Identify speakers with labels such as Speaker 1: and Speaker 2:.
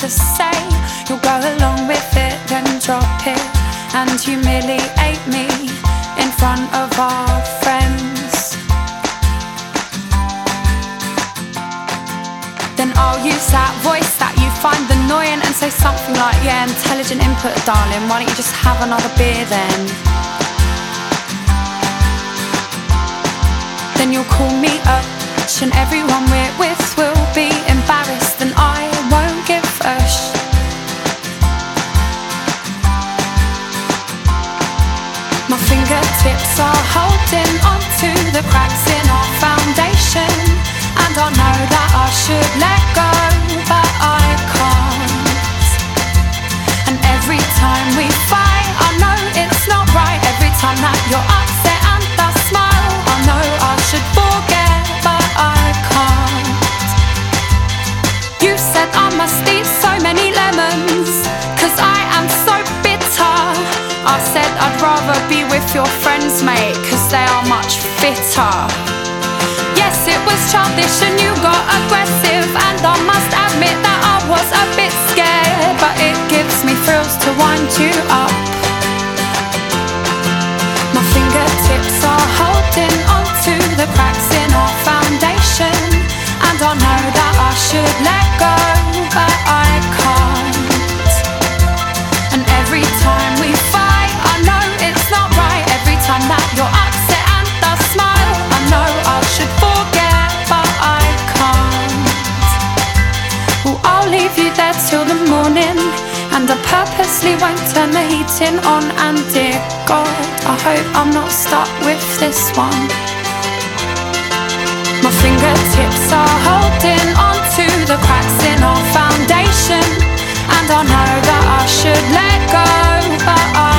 Speaker 1: to say. You'll go along with it, then drop it and humiliate me in front of our friends. Then I'll use that voice that you find annoying and say something like, yeah, intelligent input, darling, why don't you just have another beer then? Then you'll call me up and everyone we're with will be embarrassed and I won't give a My fingertips are holding onto the cracks in our foundation, and I know that I should let go, but I can't. And every time we fight, I know it's not right. Every time that you're upset and I smile, I know I should forget, but I can't. You said I must eat so many lemons, 'cause I am so bitter. I said I'd rather be with your friends, mate, 'cause they are much fitter. Yes, it was childish and you got aggressive, and I must admit that I was a bit scared, but it gives me thrills to wind you up. My fingertips are holding onto the cracks in our foundation, and I know that I should let go, but I can't. And every time we fight, I know it's not right. Every time that you're upset and I smile, I know I should forget, but I can't. Well, I'll leave you there till the morning, and I purposely won't turn the heating on. And dear God, I hope I'm not stuck with this one. My fingertips are holding onto the cracks in our foundation, and I know that I should let go, but I